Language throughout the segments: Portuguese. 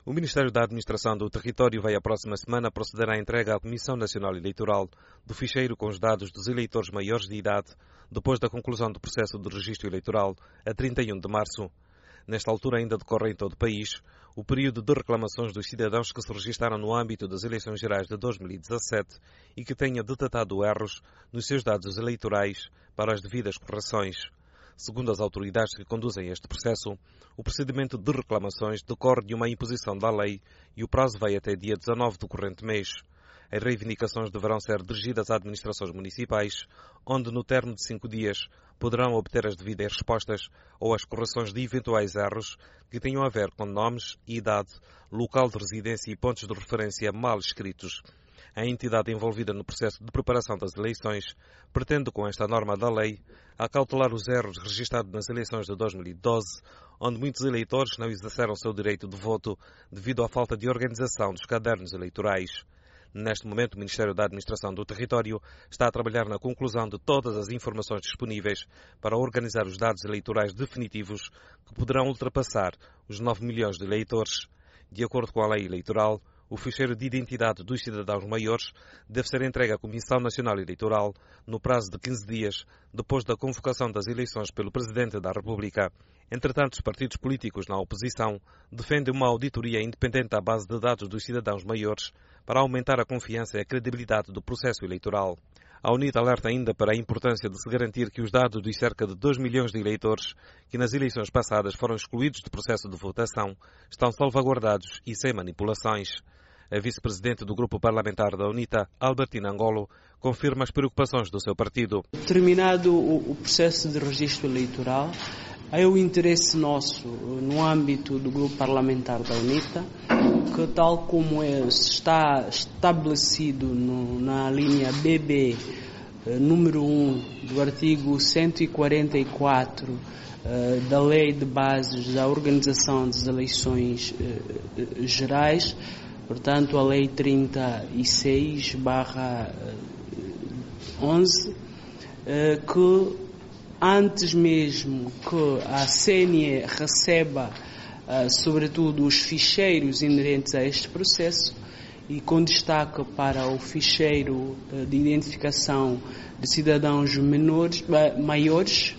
O Ministério da Administração do Território vai a próxima semana proceder à entrega à Comissão Nacional Eleitoral do ficheiro com os dados dos eleitores maiores de idade, depois da conclusão do processo de registro eleitoral a 31 de março. Nesta altura ainda decorre em todo o país o período de reclamações dos cidadãos que se registaram no âmbito das eleições gerais de 2017 e que tenham detectado erros nos seus dados eleitorais para as devidas correções. Segundo as autoridades que conduzem este processo, o procedimento de reclamações decorre de uma imposição da lei e o prazo vai até dia 19 do corrente mês. As reivindicações deverão ser dirigidas a administrações municipais, onde no termo de 5 dias poderão obter as devidas respostas ou as correções de eventuais erros que tenham a ver com nomes, idade, local de residência e pontos de referência mal escritos. A entidade envolvida no processo de preparação das eleições pretende, com esta norma da lei, acautelar os erros registrados nas eleições de 2012, onde muitos eleitores não exerceram seu direito de voto devido à falta de organização dos cadernos eleitorais. Neste momento, o Ministério da Administração do Território está a trabalhar na conclusão de todas as informações disponíveis para organizar os dados eleitorais definitivos que poderão ultrapassar os 9 milhões de eleitores. De acordo com a lei eleitoral, o ficheiro de identidade dos cidadãos maiores deve ser entregue à Comissão Nacional Eleitoral no prazo de 15 dias depois da convocação das eleições pelo Presidente da República. Entretanto, os partidos políticos na oposição defendem uma auditoria independente à base de dados dos cidadãos maiores para aumentar a confiança e a credibilidade do processo eleitoral. A UNITA alerta ainda para a importância de se garantir que os dados dos cerca de 2 milhões de eleitores que nas eleições passadas foram excluídos do processo de votação estão salvaguardados e sem manipulações. A vice-presidente do grupo parlamentar da UNITA, Albertina Angolo, confirma as preocupações do seu partido. Terminado o processo de registro eleitoral, há o interesse nosso no âmbito do grupo parlamentar da UNITA, que tal como está estabelecido na linha BB, número 1 do artigo 144 da Lei de Bases da Organização das Eleições Gerais, portanto a Lei 36/11, que antes mesmo que a CNE receba, sobretudo, os ficheiros inerentes a este processo, e com destaque para o ficheiro de identificação de cidadãos maiores,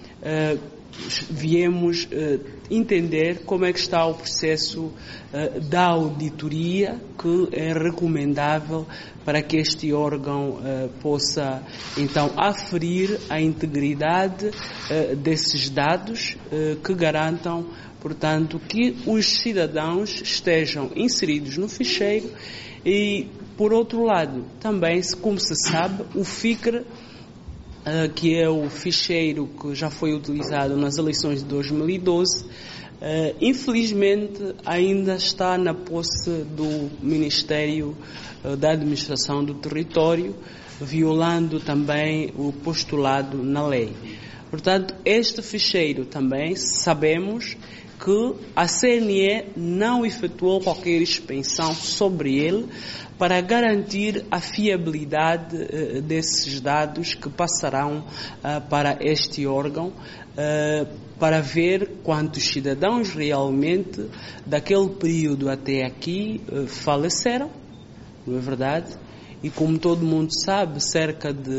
viemos entender como é que está o processo da auditoria, que é recomendável para que este órgão possa então aferir a integridade desses dados que garantam, portanto, que os cidadãos estejam inseridos no ficheiro e, por outro lado, também, como se sabe, o FICRE, que é o ficheiro que já foi utilizado nas eleições de 2012, infelizmente ainda está na posse do Ministério da Administração do Território, violando também o postulado na lei. Portanto, este ficheiro também sabemos que a CNE não efetuou qualquer expensão sobre ele para garantir a fiabilidade desses dados que passarão para este órgão, para ver quantos cidadãos realmente daquele período até aqui faleceram, não é verdade? E como todo mundo sabe, cerca de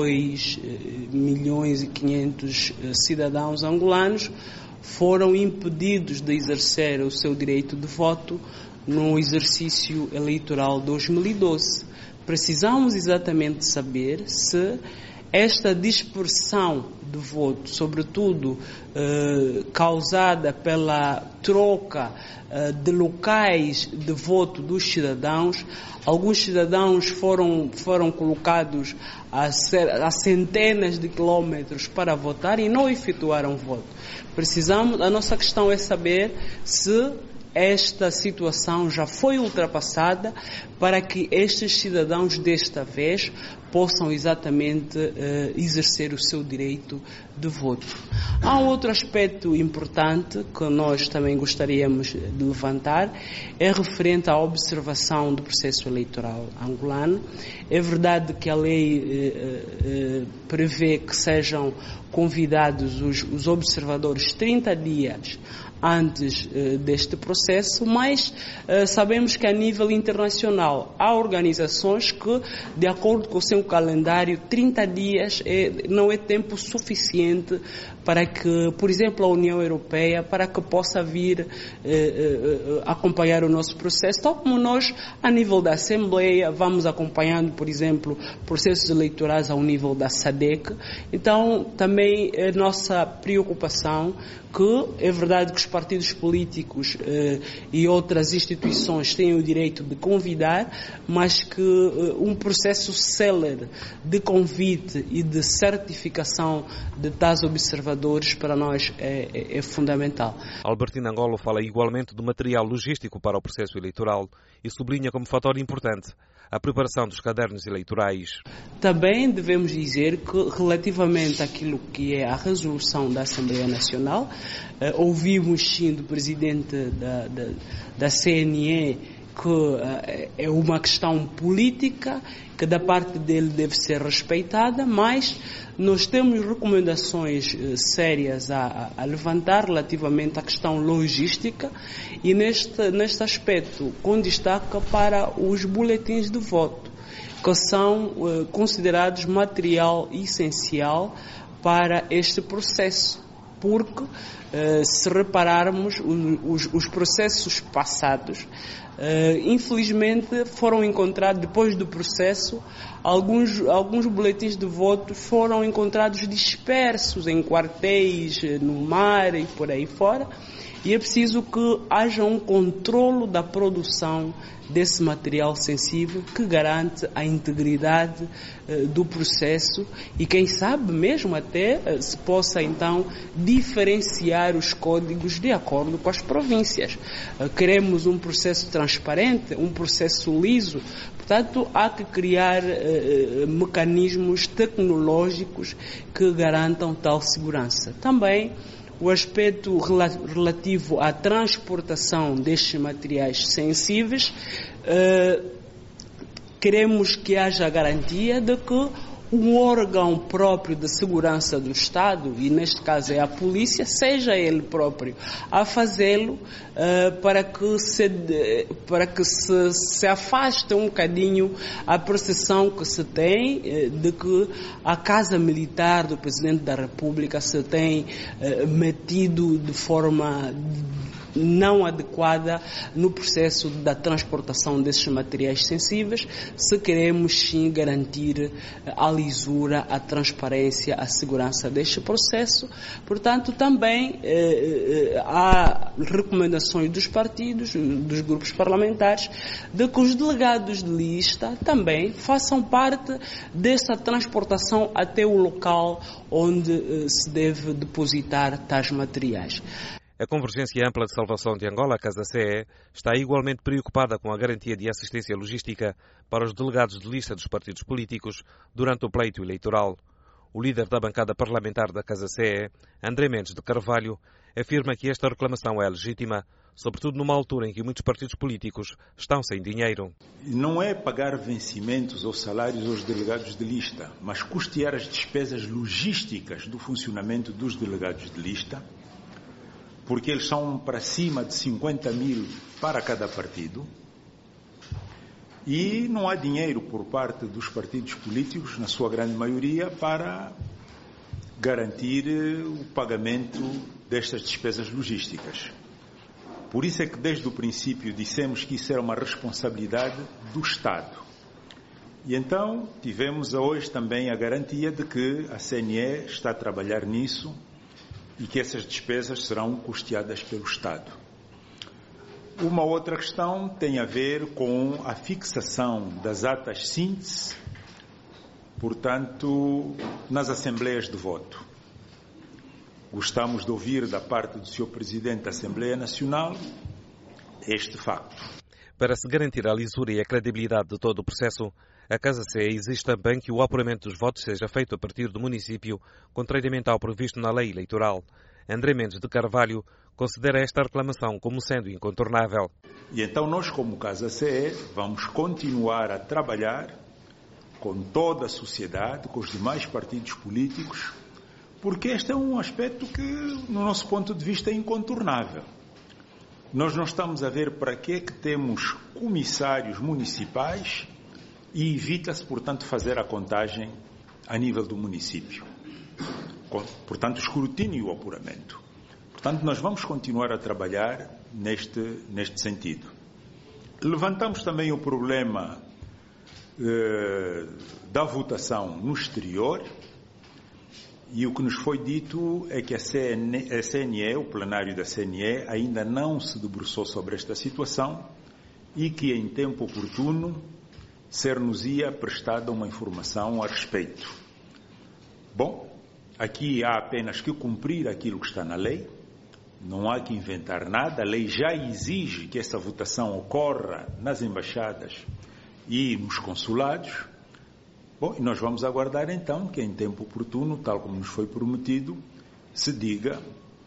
2.500.000 cidadãos angolanos foram impedidos de exercer o seu direito de voto no exercício eleitoral 2012. Precisamos exatamente saber se esta dispersão de voto, sobretudo causada pela troca de locais de voto dos cidadãos, alguns cidadãos foram colocados a centenas de quilómetros para votar e não efetuaram voto. A nossa questão é saber se esta situação já foi ultrapassada para que estes cidadãos desta vez possam exatamente exercer o seu direito de voto. Há um outro aspecto importante que nós também gostaríamos de levantar, é referente à observação do processo eleitoral angolano. É verdade que a lei prevê que sejam convidados os observadores 30 dias antes deste processo, mas sabemos que a nível internacional há organizações que, de acordo com o seu calendário, 30 dias não é tempo suficiente para que, por exemplo, a União Europeia, para que possa vir acompanhar o nosso processo, tal como nós, a nível da Assembleia, vamos acompanhando, por exemplo, processos eleitorais ao nível da SADC. Então, também é nossa preocupação que é verdade que os partidos políticos e outras instituições têm o direito de convidar, mas que um processo célere de convite e de certificação de tais observadores para nós é fundamental. Albertino Angolo fala igualmente do material logístico para o processo eleitoral e sublinha como fator importante a preparação dos cadernos eleitorais. Também devemos dizer que, relativamente àquilo que é a resolução da Assembleia Nacional, ouvimos sim do presidente da CNE que é uma questão política que da parte dele deve ser respeitada, mas nós temos recomendações sérias a levantar relativamente à questão logística e neste aspecto com destaque para os boletins de voto, que são considerados material essencial para este processo, porque se repararmos os processos passados, infelizmente foram encontrados, depois do processo, alguns boletins de voto foram encontrados dispersos em quartéis, no mar e por aí fora, e é preciso que haja um controlo da produção desse material sensível que garante a integridade do processo e quem sabe mesmo até se possa então diferenciar os códigos de acordo com as províncias. Queremos um processo transparente, um processo liso, portanto há que criar mecanismos tecnológicos que garantam tal segurança. Também o aspecto relativo à transportação destes materiais sensíveis, queremos que haja a garantia de que um órgão próprio de segurança do Estado, e neste caso é a polícia, seja ele próprio a fazê-lo para que se afaste um bocadinho a percepção que se tem de que a Casa Militar do Presidente da República se tem metido de forma não adequada no processo da transportação desses materiais sensíveis, se queremos sim garantir a lisura, a transparência, a segurança deste processo. Portanto, também há recomendações dos partidos, dos grupos parlamentares, de que os delegados de lista também façam parte dessa transportação até o local onde se deve depositar tais materiais. A Convergência Ampla de Salvação de Angola, a Casa CE, está igualmente preocupada com a garantia de assistência logística para os delegados de lista dos partidos políticos durante o pleito eleitoral. O líder da bancada parlamentar da Casa CE, André Mendes de Carvalho, afirma que esta reclamação é legítima, sobretudo numa altura em que muitos partidos políticos estão sem dinheiro. Não é pagar vencimentos ou salários aos delegados de lista, mas custear as despesas logísticas do funcionamento dos delegados de lista, porque eles são para cima de 50 mil para cada partido, e não há dinheiro por parte dos partidos políticos, na sua grande maioria, para garantir o pagamento destas despesas logísticas. Por isso é que desde o princípio dissemos que isso era uma responsabilidade do Estado. E então tivemos hoje também a garantia de que a CNE está a trabalhar nisso e que essas despesas serão custeadas pelo Estado. Uma outra questão tem a ver com a fixação das atas síntese, portanto, nas assembleias de voto. Gostamos de ouvir da parte do Sr. Presidente da Assembleia Nacional este facto. Para se garantir a lisura e a credibilidade de todo o processo, a Casa CE exige também que o apuramento dos votos seja feito a partir do município, contrariamente ao previsto na lei eleitoral. André Mendes de Carvalho considera esta reclamação como sendo incontornável. E então nós, como Casa CE, vamos continuar a trabalhar com toda a sociedade, com os demais partidos políticos, porque este é um aspecto que, no nosso ponto de vista, é incontornável. Nós não estamos a ver para que temos comissários municipais e evita-se, portanto, fazer a contagem a nível do município. Portanto, escrutínio e o apuramento. Portanto, nós vamos continuar a trabalhar neste sentido. Levantamos também o problema da votação no exterior, e o que nos foi dito é que a CNE, o plenário da CNE, ainda não se debruçou sobre esta situação e que em tempo oportuno ser-nos-ia prestada uma informação a respeito. Bom, aqui há apenas que cumprir aquilo que está na lei, não há que inventar nada, a lei já exige que essa votação ocorra nas embaixadas e nos consulados. Bom, e nós vamos aguardar então que em tempo oportuno, tal como nos foi prometido, se diga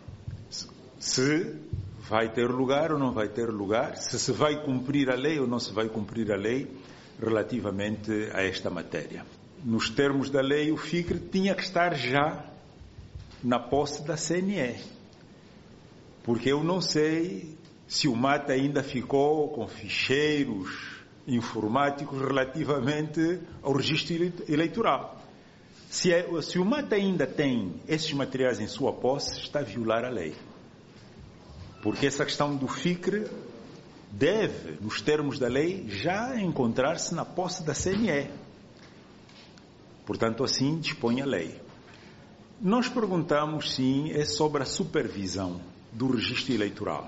se vai ter lugar ou não vai ter lugar, se vai cumprir a lei ou não se vai cumprir a lei relativamente a esta matéria. Nos termos da lei, o FICRE tinha que estar já na posse da CNE, porque eu não sei se o MAT ainda ficou com ficheiros informáticos relativamente ao registro eleitoral. Se o MAT ainda tem esses materiais em sua posse, está a violar a lei. Porque essa questão do FICRE deve, nos termos da lei, já encontrar-se na posse da CNE. Portanto, assim dispõe a lei. Nós perguntamos, sim, sobre a supervisão do registro eleitoral.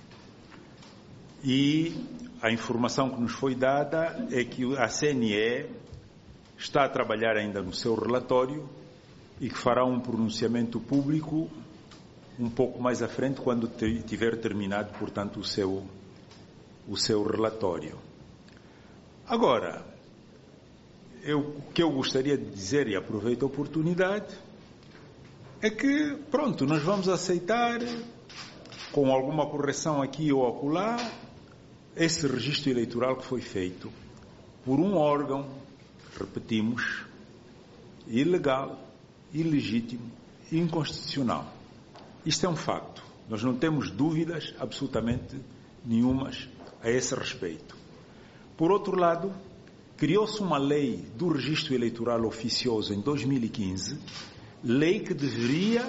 E a informação que nos foi dada é que a CNE está a trabalhar ainda no seu relatório e que fará um pronunciamento público um pouco mais à frente, quando tiver terminado, portanto, o seu relatório. Agora, o que eu gostaria de dizer, e aproveito a oportunidade, é que, pronto, nós vamos aceitar, com alguma correção aqui ou acolá, esse registro eleitoral que foi feito por um órgão, repetimos, ilegal, ilegítimo e inconstitucional. Isto é um facto. Nós não temos dúvidas absolutamente nenhumas a esse respeito. Por outro lado, criou-se uma lei do registro eleitoral oficioso em 2015, lei que deveria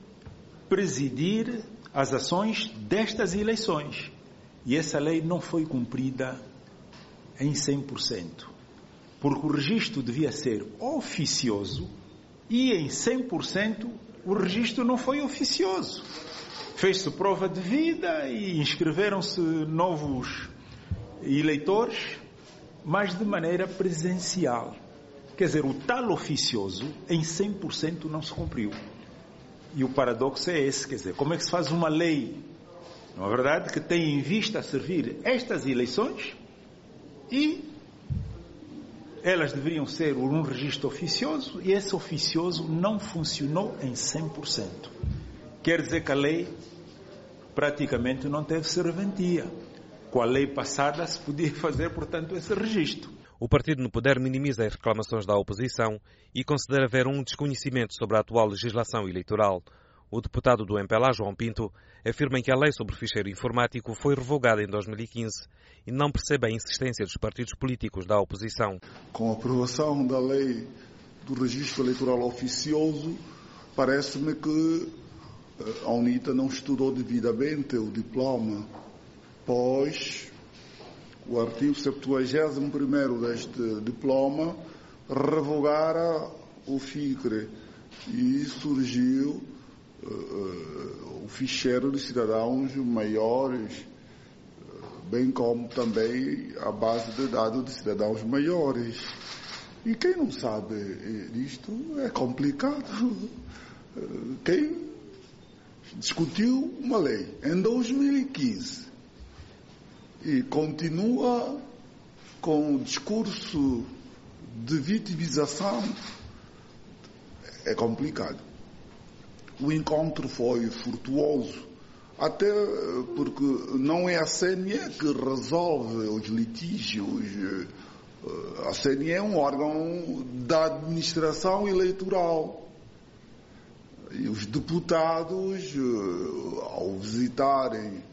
presidir as ações destas eleições. E essa lei não foi cumprida em 100%, porque o registro devia ser oficioso e em 100% o registro não foi oficioso. Fez-se prova de vida e inscreveram-se novos eleitores, mas de maneira presencial. Quer dizer, o tal oficioso em 100% não se cumpriu. E o paradoxo é esse, quer dizer, como é que se faz uma lei, não é verdade, que tem em vista a servir estas eleições e elas deveriam ser um registro oficioso e esse oficioso não funcionou em 100%. Quer dizer que a lei praticamente não teve serventia. Com a lei passada se podia fazer, portanto, esse registro. O partido no poder minimiza as reclamações da oposição e considera haver um desconhecimento sobre a atual legislação eleitoral. O deputado do MPLA, João Pinto, afirma que a lei sobre o ficheiro informático foi revogada em 2015 e não percebe a insistência dos partidos políticos da oposição. Com a aprovação da lei do registro eleitoral oficioso, parece-me que a UNITA não estudou devidamente o diploma, pois o artigo 71º deste diploma revogara o FICRE e surgiu o ficheiro de cidadãos maiores, bem como também a base de dados de cidadãos maiores. E quem não sabe disto é complicado. Quem discutiu uma lei em 2015 e continua com o discurso de vitimização é complicado. O encontro foi frutuoso, até porque não é a CNE que resolve os litígios. A CNE é um órgão da administração eleitoral E os deputados, ao visitarem,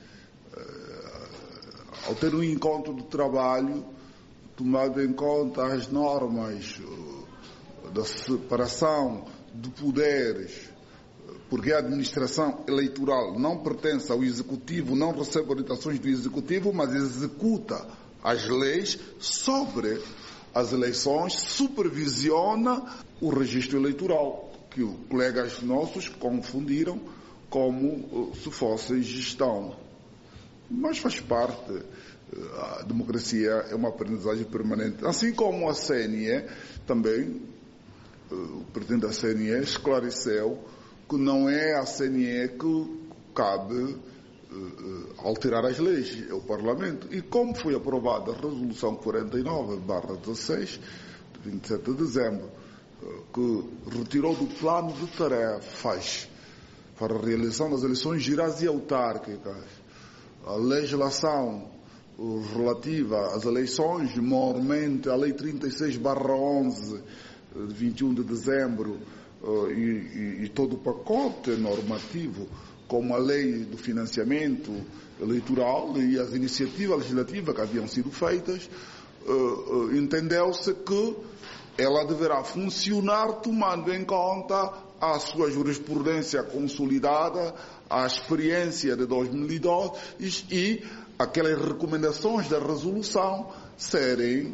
ao ter um encontro de trabalho, tomado em conta as normas da separação de poderes, porque a administração eleitoral não pertence ao Executivo, não recebe orientações do Executivo, mas executa as leis sobre as eleições, supervisiona o registro eleitoral, que colegas nossos confundiram como se fosse gestão. Mas faz parte. A democracia é uma aprendizagem permanente. Assim como a CNE, também, o presidente da CNE esclareceu que não é a CNE que cabe alterar as leis, é o Parlamento. E como foi aprovada a Resolução 49/16, de 27 de dezembro, que retirou do plano de tarefas para a realização das eleições gerais e autárquicas a legislação relativa às eleições, mormente a Lei 36/11, de 21 de dezembro, e todo o pacote normativo, como a Lei do Financiamento Eleitoral e as iniciativas legislativas que haviam sido feitas, entendeu-se que ela deverá funcionar tomando em conta a sua jurisprudência consolidada, a experiência de 2012 e aquelas recomendações da resolução serem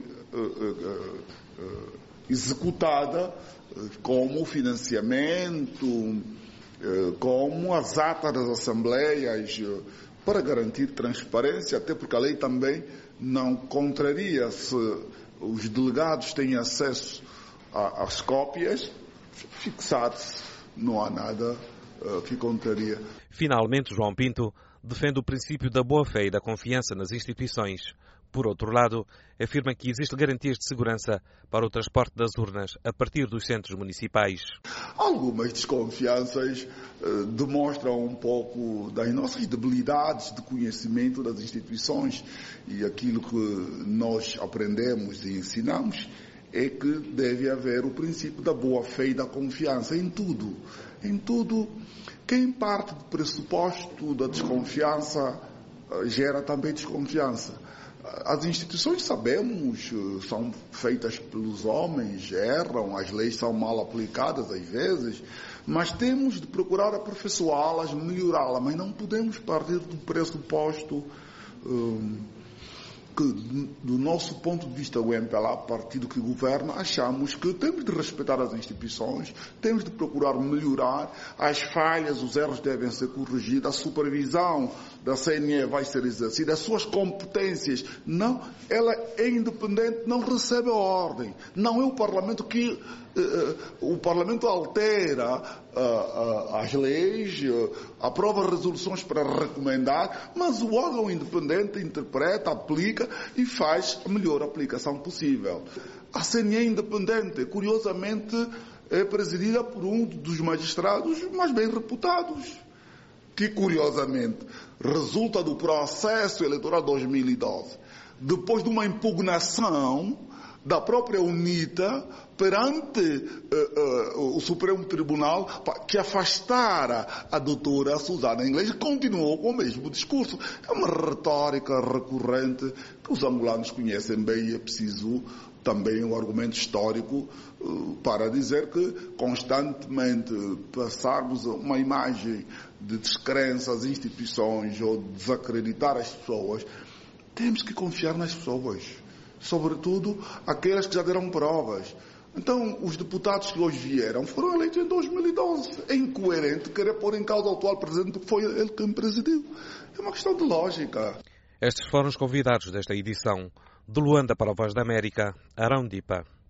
executadas como o financiamento, como as atas das assembleias, para garantir transparência, até porque a lei também não contraria se os delegados têm acesso às cópias, fixar-se, não há nada que contraria. Finalmente, João Pinto defende o princípio da boa-fé e da confiança nas instituições. Por outro lado, afirma que existem garantias de segurança para o transporte das urnas a partir dos centros municipais. Algumas desconfianças demonstram um pouco das nossas debilidades de conhecimento das instituições, e aquilo que nós aprendemos e ensinamos é que deve haver o princípio da boa-fé e da confiança em tudo. Em tudo, quem parte do pressuposto da desconfiança gera também desconfiança. As instituições, sabemos, são feitas pelos homens, erram, as leis são mal aplicadas às vezes, mas temos de procurar aperfeiçoá-las, melhorá-las, mas não podemos partir do pressuposto que, do nosso ponto de vista, o MPLA, partido que governa, achamos que temos de respeitar as instituições, temos de procurar melhorar, as falhas, os erros devem ser corrigidos, a supervisão da CNE vai ser exercida, as suas competências, não, ela é independente, não recebe a ordem, não é o Parlamento que o Parlamento altera as leis, aprova resoluções para recomendar, mas o órgão independente interpreta, aplica e faz a melhor aplicação possível. A CNE independente, curiosamente, é presidida por um dos magistrados mais bem reputados, que curiosamente resulta do processo eleitoral de 2012, depois de uma impugnação da própria UNITA perante o Supremo Tribunal, que afastara a doutora Susana Inglês, e continuou com o mesmo discurso. É uma retórica recorrente que os angolanos conhecem bem, e é preciso também um argumento histórico para dizer que constantemente passarmos uma imagem de descrença às instituições ou desacreditar as pessoas, temos que confiar nas pessoas, sobretudo aquelas que já deram provas. Então, os deputados que hoje vieram foram eleitos em 2012. É incoerente querer pôr em causa o atual presidente, porque foi ele quem presidiu. É uma questão de lógica. Estes foram os convidados desta edição. De Luanda para a Voz da América, Arão Dipa.